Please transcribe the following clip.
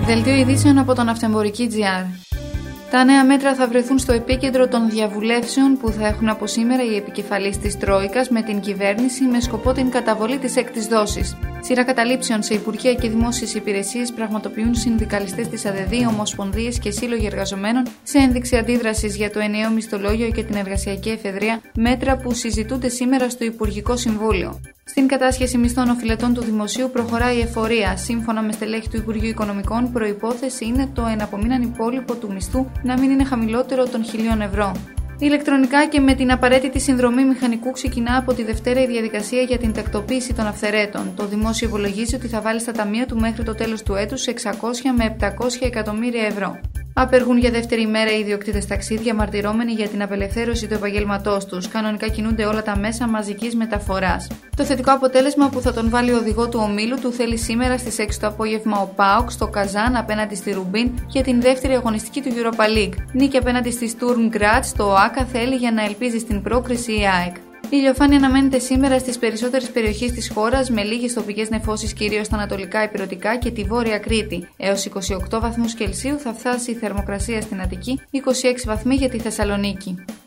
Δελτίο ειδήσεων από τον Ναυτεμπορική.gr. Τα νέα μέτρα θα βρεθούν στο επίκεντρο των διαβουλεύσεων που θα έχουν από σήμερα οι επικεφαλείς της Τρόικας με την κυβέρνηση με σκοπό την καταβολή της έκτης δόσης. Σειρά καταλήψεων σε υπουργεία και δημόσιες υπηρεσίες πραγματοποιούν συνδικαλιστές της ΑΔΕΔ, ομοσπονδίες και σύλλογοι εργαζομένων σε ένδειξη αντίδρασης για το ενιαίο μισθολόγιο και την εργασιακή εφεδρεία, μέτρα που συζητούνται σήμερα στο Υπουργικό Συμβούλιο. Στην κατάσχεση μισθών οφειλετών του Δημοσίου προχωράει η εφορία. Σύμφωνα με στελέχη του Υπουργείου Οικονομικών, προϋπόθεση είναι το εναπομείναν υπόλοιπο του μισθού να μην είναι χαμηλότερο των 1.000 ευρώ. Ηλεκτρονικά και με την απαραίτητη συνδρομή μηχανικού ξεκινά από τη Δευτέρα η διαδικασία για την τακτοποίηση των αυθαιρέτων. Το Δημόσιο υπολογίζει ότι θα βάλει στα ταμεία του μέχρι το τέλος του έτους 600 με 700 εκατομμύρια ευρώ. Απεργούν για δεύτερη ημέρα οι ιδιοκτήτες ταξί, διαμαρτυρόμενοι για την απελευθέρωση του επαγγέλματός τους. Κανονικά κινούνται όλα τα μέσα μαζικής μεταφοράς. Το θετικό αποτέλεσμα που θα τον βάλει ο οδηγό του ομίλου του θέλει σήμερα στις 6 το απόγευμα ο ΠΑΟΚ στο Καζάν απέναντι στη Ρουμπίν για την δεύτερη αγωνιστική του Europa League. Νίκη απέναντι στη Sturm Graz στο ΟΑΚΑ θέλει για να ελπίζει στην πρόκριση η ΑΕΚ. Η ηλιοφάνεια αναμένεται σήμερα στις περισσότερες περιοχές της χώρας με λίγες τοπικές νεφώσεις κυρίως στα ανατολικά ηπειρωτικά και τη βόρεια Κρήτη. Έως 28 βαθμούς Κελσίου θα φτάσει η θερμοκρασία στην Αττική, 26 βαθμοί για τη Θεσσαλονίκη.